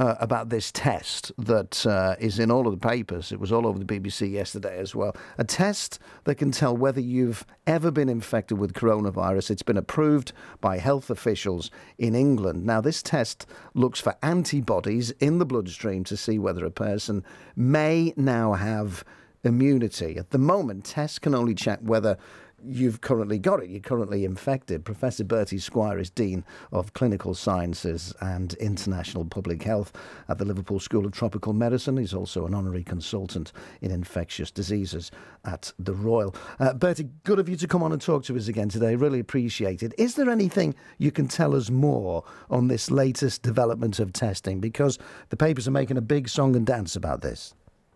about this test that is in all of the papers. It was all over the BBC yesterday as well. A test that can tell whether you've ever been infected with coronavirus. It's been approved by health officials in England. Now, this test looks for antibodies in the bloodstream to see whether a person may now have immunity. At the moment, tests can only check whether you've currently got it, you're currently infected. Professor Bertie Squire is Dean of Clinical Sciences and International Public Health at the Liverpool School of Tropical Medicine. He's also an honorary consultant in infectious diseases at the Royal. Bertie, good of you to come on and talk to us again today. Really appreciate it. Is there anything you can tell us more on this latest development of testing? Because the papers are making a big song and dance about this.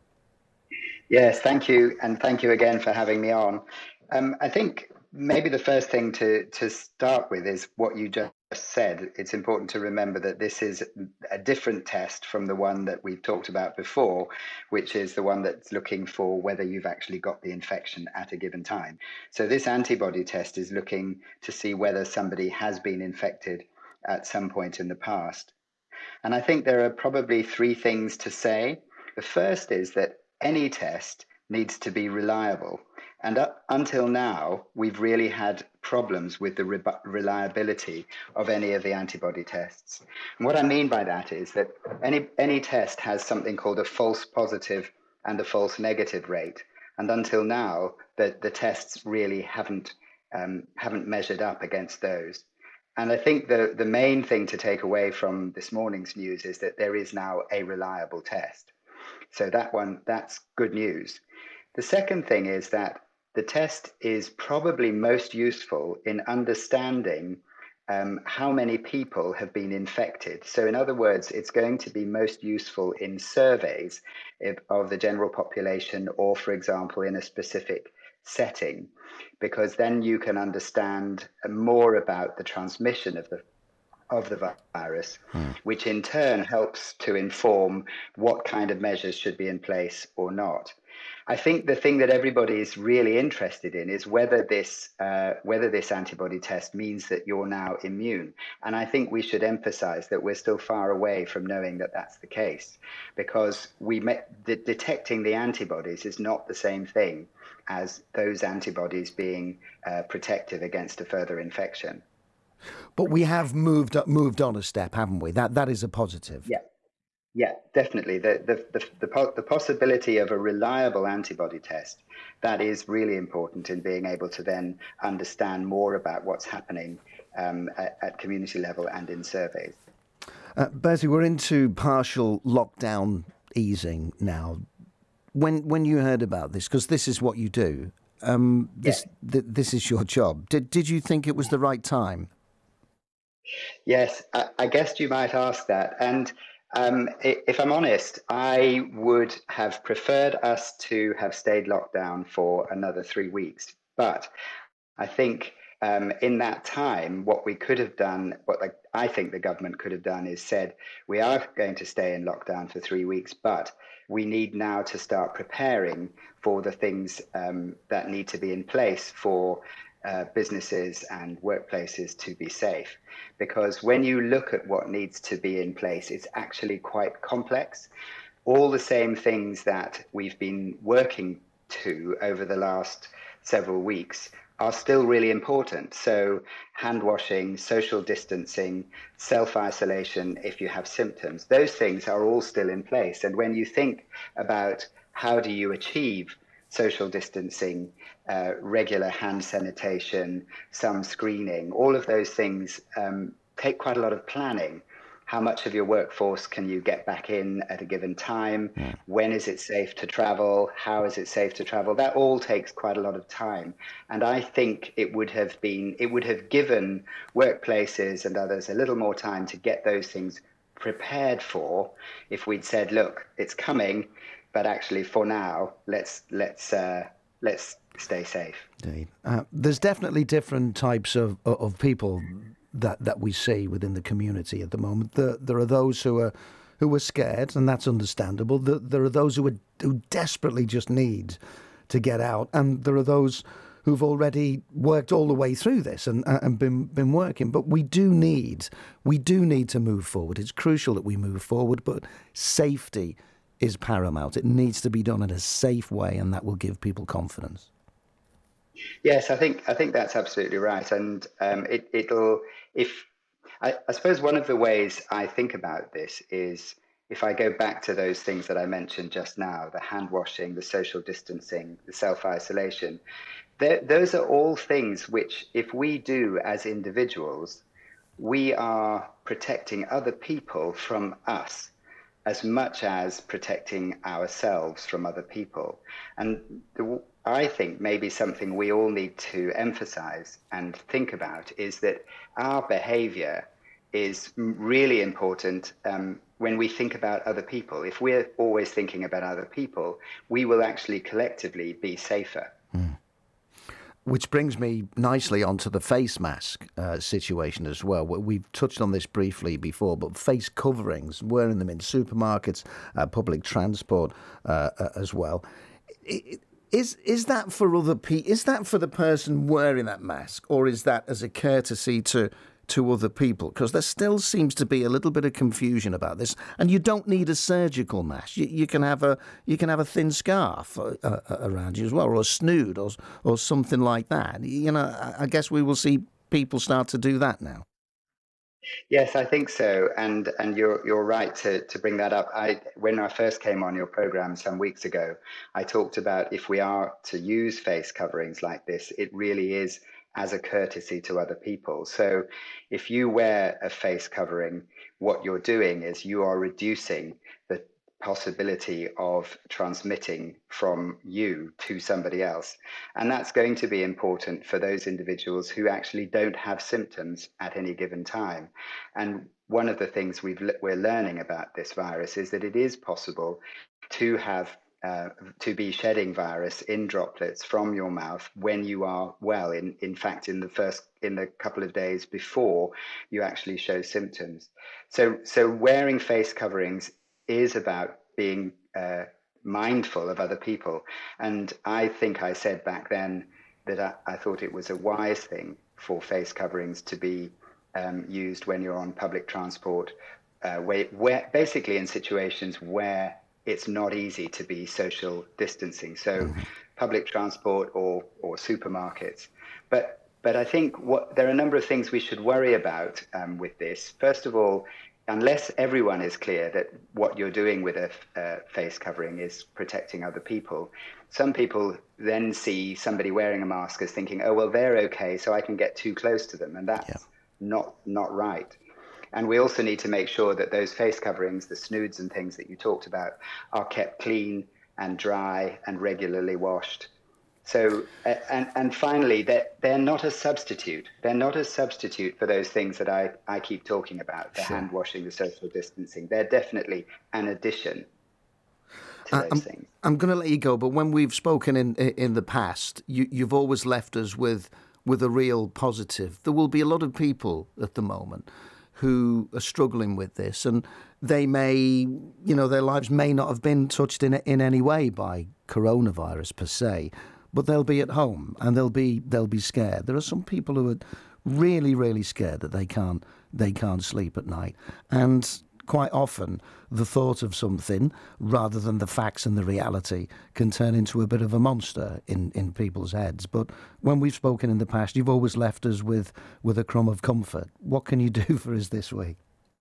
Yes, thank you. And thank you again for having me on. I think maybe the first thing to start with is what you just said. It's important to remember that this is a different test from the one that we've talked about before, which is the one that's looking for whether you've actually got the infection at a given time. So this antibody test is looking to see whether somebody has been infected at some point in the past. And I think there are probably three things to say. The first is that any test needs to be reliable. And up until now, we've really had problems with the reliability of any of the antibody tests. And what I mean by that is that any test has something called a false positive and a false negative rate. And until now, the tests really haven't measured up against those. And I think the main thing to take away from this morning's news is that there is now a reliable test. So that's good news. The second thing is that the test is probably most useful in understanding how many people have been infected. So in other words, it's going to be most useful in surveys of the general population or, for example, in a specific setting, because then you can understand more about the transmission of the virus, which in turn helps to inform what kind of measures should be in place or not. I think the thing that everybody is really interested in is whether this antibody test means that you're now immune. And I think we should emphasize that we're still far away from knowing that that's the case, because detecting the antibodies is not the same thing as those antibodies being protective against a further infection. But we have moved on a step, haven't we? That is a positive. Yeah, definitely. The possibility of a reliable antibody test, that is really important in being able to then understand more about what's happening at community level and in surveys. Bertie, we're into partial lockdown easing now. When you heard about this, because this is what you do, this is your job. Did you think it was the right time? Yes, I guessed you might ask that. And if I'm honest, I would have preferred us to have stayed locked down for another 3 weeks. But I think in that time, what we could have done, I think the government could have done is said, we are going to stay in lockdown for 3 weeks, but we need now to start preparing for the things that need to be in place for businesses and workplaces to be safe. Because when you look at what needs to be in place, it's actually quite complex. All the same things that we've been working to over the last several weeks are still really important. So hand washing, social distancing, self-isolation if you have symptoms, those things are all still in place. And when you think about how do you achieve social distancing, regular hand sanitation, some screening, all of those things take quite a lot of planning. How much of your workforce can you get back in at a given time? When is it safe to travel? How is it safe to travel? That all takes quite a lot of time. And I think it would have given workplaces and others a little more time to get those things prepared for if we'd said, look, it's coming, but actually for now, let's stay safe. Indeed. There's definitely different types of people that we see within the community at the moment. There are those who are scared, and that's understandable. There are those who desperately just need to get out, and there are those who've already worked all the way through this and been working. But we do need to move forward. It's crucial that we move forward, but safety is paramount. It needs to be done in a safe way, and that will give people confidence. Yes, I think that's absolutely right, and it'll. If I suppose one of the ways I think about this is if I go back to those things that I mentioned just now, the hand washing, the social distancing, the self-isolation, those are all things which, if we do as individuals, we are protecting other people from us as much as protecting ourselves from other people. And I think maybe something we all need to emphasize and think about is that our behavior is really important when we think about other people. If we're always thinking about other people, we will actually collectively be safer. Which brings me nicely onto the face mask situation as well. We've touched on this briefly before, but face coverings, wearing them in supermarkets, public transport as well. Is that for other people? Is that for the person wearing that mask, or is that as a courtesy to other people? Because there still seems to be a little bit of confusion about this, and you don't need a surgical mask. You can have a thin scarf around you as well, or a snood, or something like that. I guess we will see people start to do that now. Yes, I think so, and you're right to bring that up. When I first came on your program some weeks ago, I talked about if we are to use face coverings like this, it really is as a courtesy to other people. So if you wear a face covering, what you're doing is you are reducing the possibility of transmitting from you to somebody else. And that's going to be important for those individuals who actually don't have symptoms at any given time. And one of the things we're learning about this virus is that it is possible to have to be shedding virus in droplets from your mouth when you are well. In fact, in the couple of days before you actually show symptoms. So wearing face coverings is about being mindful of other people. And I think I said back then that I thought it was a wise thing for face coverings to be used when you're on public transport, where basically in situations where it's not easy to be social distancing. So public transport or supermarkets. But I think there are a number of things we should worry about with this. First of all, unless everyone is clear that what you're doing with a face covering is protecting other people, some people then see somebody wearing a mask as thinking, oh, well, they're okay, so I can get too close to them. And that's not right. And we also need to make sure that those face coverings, the snoods and things that you talked about, are kept clean and dry and regularly washed. So, and finally, they're not a substitute. They're not a substitute for those things that I keep talking about, the hand washing, the social distancing. They're definitely an addition to those things. I'm going to let you go, but when we've spoken in the past, you've always left us with a real positive. There will be a lot of people at the moment who are struggling with this, and they may, their lives may not have been touched in any way by coronavirus per se, but they'll be at home and they'll be scared. There are some people who are really, really scared that they can't sleep at night, and quite often the thought of something rather than the facts and the reality can turn into a bit of a monster in people's heads. But when we've spoken in the past, you've always left us with a crumb of comfort. What can you do for us this week?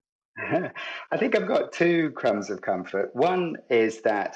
I think I've got two crumbs of comfort. One is that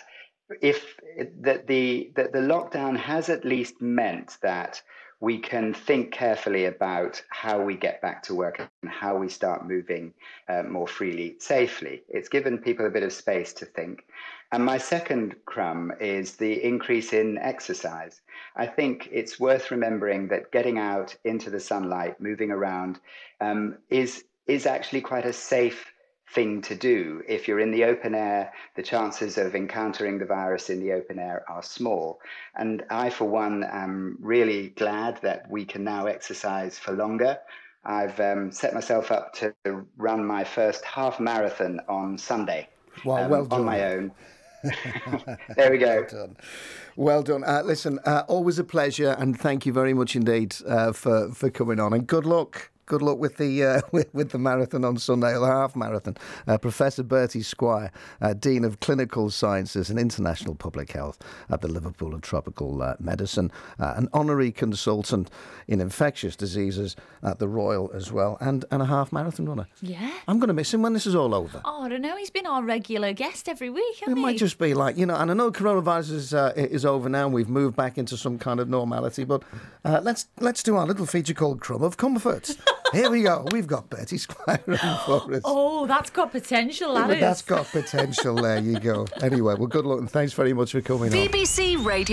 the lockdown has at least meant that we can think carefully about how we get back to work and how we start moving more freely, safely. It's given people a bit of space to think. And my second crumb is the increase in exercise. I think it's worth remembering that getting out into the sunlight, moving around, is actually quite a safe thing to do. If you're in the open air, the chances of encountering the virus in the open air are small. And I, for one, am really glad that we can now exercise for longer. I've set myself up to run my first half marathon on Sunday. Well done. On my own. There we go. Well done. Well done. Listen, always a pleasure, and thank you very much indeed for coming on. And good luck. Good luck with the with the marathon on Sunday, or the half marathon. Professor Bertie Squire, Dean of Clinical Sciences and International Public Health at the Liverpool of Tropical Medicine, an honorary consultant in infectious diseases at the Royal as well, and a half marathon runner. Yeah. I'm going to miss him when this is all over. Oh, I don't know. He's been our regular guest every week, hasn't It he? might just be like, and I know coronavirus is over now and we've moved back into some kind of normality, but let's do our little feature called Crumb of Comfort. Here we go. We've got Bertie Squire in for us. Oh, that's got potential, that is. That's got potential. There you go. Anyway, well, good luck and thanks very much for coming on. BBC Radio